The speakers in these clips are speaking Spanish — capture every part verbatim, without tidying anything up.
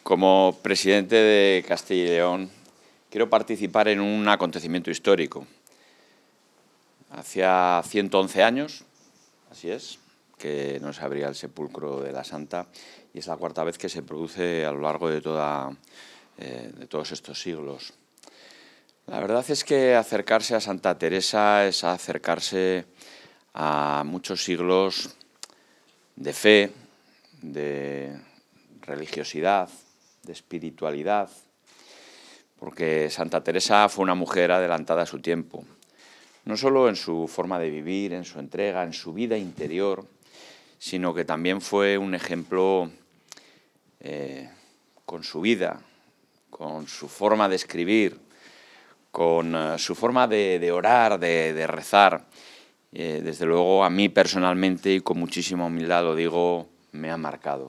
Como presidente de Castilla y León, quiero participar en un acontecimiento histórico. Hacía ciento once años, así es, que no se abría el sepulcro de la Santa, y es la cuarta vez que se produce a lo largo de, toda, eh, de todos estos siglos. La verdad es que acercarse a Santa Teresa es acercarse a muchos siglos de fe, de religiosidad, de espiritualidad, porque Santa Teresa fue una mujer adelantada a su tiempo, no solo en su forma de vivir, en su entrega, en su vida interior, sino que también fue un ejemplo eh, con su vida, con su forma de escribir, con uh, su forma de, de orar, de, de rezar. Eh, desde luego, a mí personalmente, y con muchísima humildad lo digo, me ha marcado.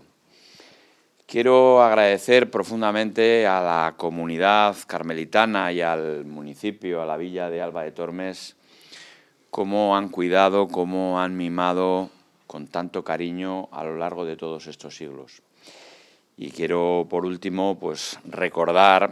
Quiero agradecer profundamente a la comunidad carmelitana y al municipio, a la villa de Alba de Tormes, cómo han cuidado, cómo han mimado con tanto cariño a lo largo de todos estos siglos. Y quiero, por último, pues recordar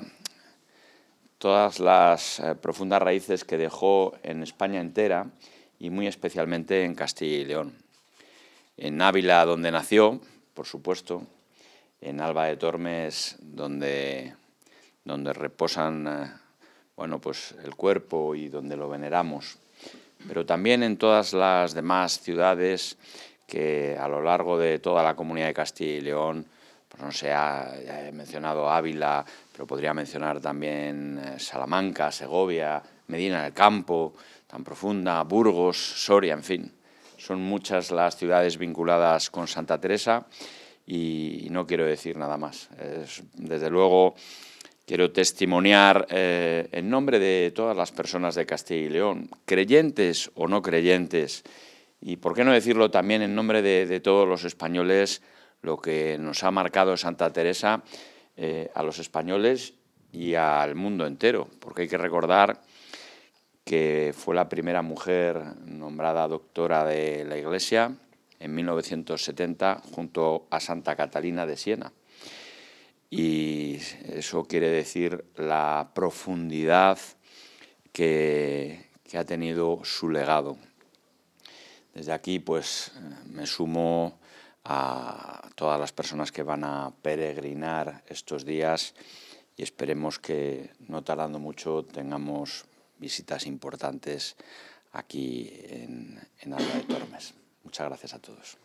todas las eh, profundas raíces que dejó en España entera y muy especialmente en Castilla y León. En Ávila, donde nació, por supuesto, en Alba de Tormes, donde, donde reposan eh, bueno, pues el cuerpo y donde lo veneramos, pero también en todas las demás ciudades que a lo largo de toda la comunidad de Castilla y León, pues no sé, ya he mencionado Ávila, pero podría mencionar también eh, Salamanca, Segovia, Medina del Campo, tan profunda, Burgos, Soria, en fin. Son muchas las ciudades vinculadas con Santa Teresa y no quiero decir nada más. Es, desde luego, quiero testimoniar eh, en nombre de todas las personas de Castilla y León, creyentes o no creyentes, y por qué no decirlo también en nombre de, de todos los españoles, lo que nos ha marcado Santa Teresa eh, a los españoles y al mundo entero, porque hay que recordar que fue la primera mujer nombrada doctora de la Iglesia en mil novecientos setenta junto a Santa Catalina de Siena. Y eso quiere decir la profundidad que, que ha tenido su legado. Desde aquí, pues, me sumo a todas las personas que van a peregrinar estos días y esperemos que, no tardando mucho, tengamos visitas importantes aquí en, en Alba de Tormes. Muchas gracias a todos.